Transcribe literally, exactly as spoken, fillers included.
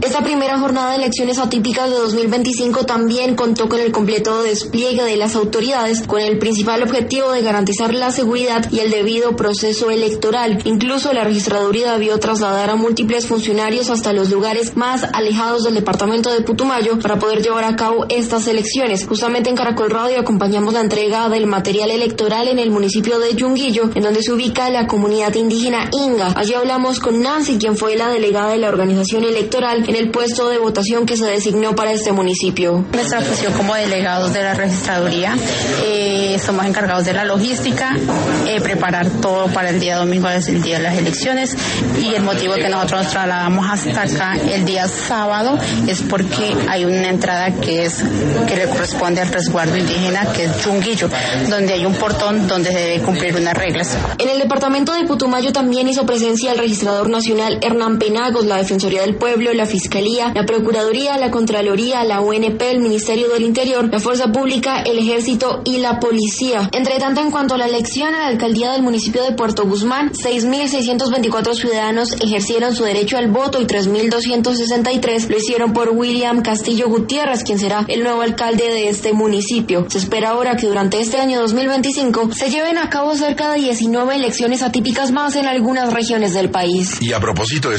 Esta primera jornada de elecciones atípicas de dos mil veinticinco también contó con el completo despliegue de las autoridades, con el principal objetivo de garantizar la seguridad y el debido proceso electoral. Incluso la registraduría debió trasladar a múltiples funcionarios hasta los lugares más alejados del departamento de Putumayo para poder llevar a cabo estas elecciones. Justamente en Caracol Radio acompañamos la entrega del material electoral en el municipio de Yunguillo, en donde se ubica la comunidad indígena Inga. Allí hablamos con Nancy, quien fue la delegada de la organización electoral en el puesto de votación que se designó para este municipio. Nuestra función como delegados de la registraduría, eh, somos encargados de la logística, eh, preparar todo para el día domingo, es el día de las elecciones, y el motivo de que nosotros nos trasladamos hasta acá el día sábado es porque hay una entrada que es que le corresponde al resguardo indígena, que es Yunguillo, donde hay un portón donde se debe cumplir unas reglas. En el departamento de Putumayo también hizo presencia el registrador nacional Hernán Penagos, la Defensoría del Pueblo, la Fiscalía, la Procuraduría, la Contraloría, la U N P, el Ministerio del Interior, la Fuerza Pública, el Ejército y la Policía. Entre tanto, en cuanto a la elección a la alcaldía del municipio de Puerto Guzmán, seis mil seiscientos veinticuatro ciudadanos ejercieron su derecho al voto y tres mil doscientos sesenta y tres lo hicieron por William Castillo Gutiérrez, quien será el nuevo alcalde de este municipio. Se espera ahora que durante este año dos mil veinticinco se lleven a cabo cerca de diecinueve elecciones atípicas más en algunas regiones del país. Y a propósito de